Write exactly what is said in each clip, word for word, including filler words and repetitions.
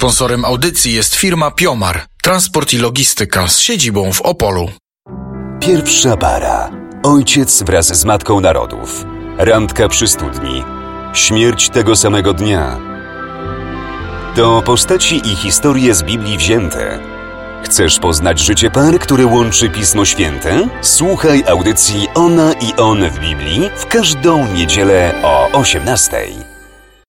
Sponsorem audycji jest firma Piomar, transport i logistyka z siedzibą w Opolu. Pierwsza para. Ojciec wraz z Matką Narodów. Randka przy studni. Śmierć tego samego dnia. To postaci i historie z Biblii wzięte. Chcesz poznać życie par, które łączy Pismo Święte? Słuchaj audycji Ona i On w Biblii w każdą niedzielę o osiemnastej.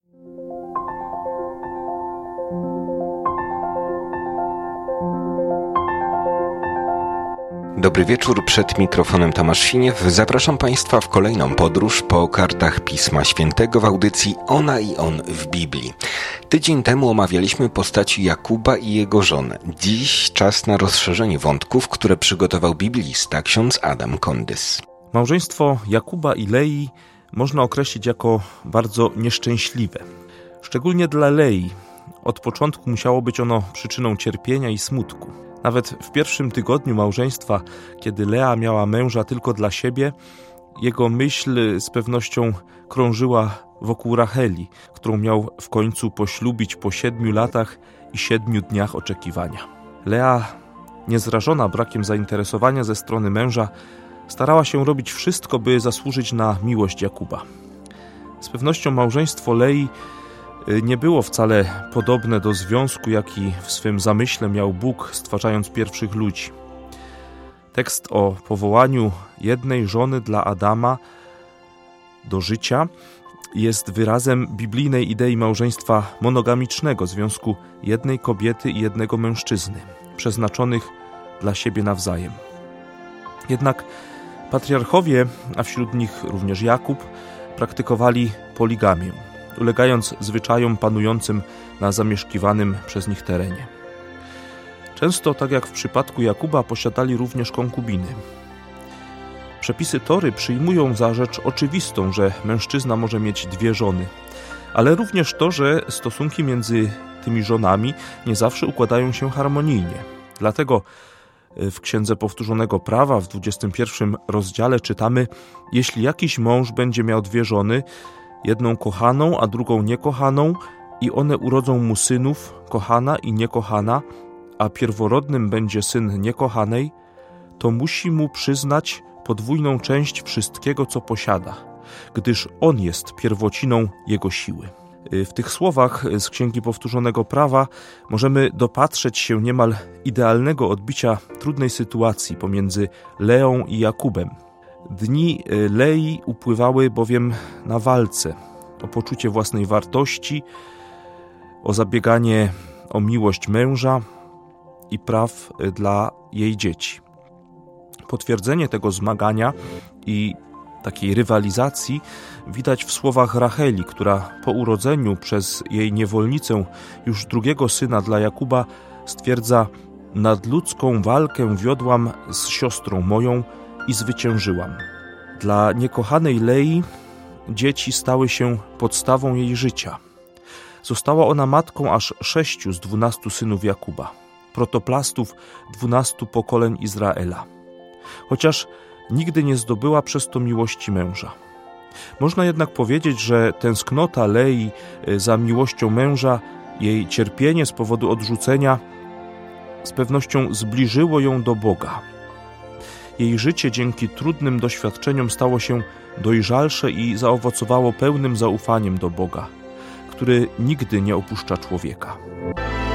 Dobry wieczór, przed mikrofonem Tomasz Siniew. Zapraszam Państwa w kolejną podróż po kartach Pisma Świętego w audycji Ona i On w Biblii. Tydzień temu omawialiśmy postaci Jakuba i jego żonę. Dziś czas na rozszerzenie wątków, które przygotował biblista ksiądz Adam Kondys. Małżeństwo Jakuba i Lei można określić jako bardzo nieszczęśliwe. Szczególnie dla Lei. Od początku musiało być ono przyczyną cierpienia i smutku. Nawet w pierwszym tygodniu małżeństwa, kiedy Lea miała męża tylko dla siebie, jego myśl z pewnością krążyła wokół Racheli, którą miał w końcu poślubić po siedmiu latach i siedmiu dniach oczekiwania. Lea, niezrażona brakiem zainteresowania ze strony męża, starała się robić wszystko, by zasłużyć na miłość Jakuba. Z pewnością małżeństwo Lei nie było wcale podobne do związku, jaki w swym zamyśle miał Bóg, stwarzając pierwszych ludzi. Tekst o powołaniu jednej żony dla Adama do życia jest wyrazem biblijnej idei małżeństwa monogamicznego, związku jednej kobiety i jednego mężczyzny, przeznaczonych dla siebie nawzajem. Jednak patriarchowie, a wśród nich również Jakub, praktykowali poligamię, ulegając zwyczajom panującym na zamieszkiwanym przez nich terenie. Często, tak jak w przypadku Jakuba, posiadali również konkubiny. Przepisy Tory przyjmują za rzecz oczywistą, że mężczyzna może mieć dwie żony, ale również to, że stosunki między tymi żonami nie zawsze układają się harmonijnie. Dlatego w Księdze Powtórzonego Prawa w dwudziestym pierwszym rozdziale czytamy: jeśli jakiś mąż będzie miał dwie żony, jedną kochaną, a drugą niekochaną, i one urodzą mu synów, kochana i niekochana, a pierworodnym będzie syn niekochanej, to musi mu przyznać podwójną część wszystkiego, co posiada, gdyż on jest pierwociną jego siły. W tych słowach z Księgi Powtórzonego Prawa możemy dopatrzeć się niemal idealnego odbicia trudnej sytuacji pomiędzy Leą i Jakubem. Dni Lei upływały bowiem na walce o poczucie własnej wartości, o zabieganie o miłość męża i praw dla jej dzieci. Potwierdzenie tego zmagania i takiej rywalizacji widać w słowach Racheli, która po urodzeniu przez jej niewolnicę już drugiego syna dla Jakuba stwierdza: nadludzką walkę wiodłam z siostrą moją i zwyciężyłam. Dla niekochanej Lei dzieci stały się podstawą jej życia. Została ona matką aż sześciu z dwunastu synów Jakuba, protoplastów dwunastu pokoleń Izraela. Chociaż nigdy nie zdobyła przez to miłości męża. Można jednak powiedzieć, że tęsknota Lei za miłością męża, jej cierpienie z powodu odrzucenia z pewnością zbliżyło ją do Boga. Jej życie dzięki trudnym doświadczeniom stało się dojrzalsze i zaowocowało pełnym zaufaniem do Boga, który nigdy nie opuszcza człowieka.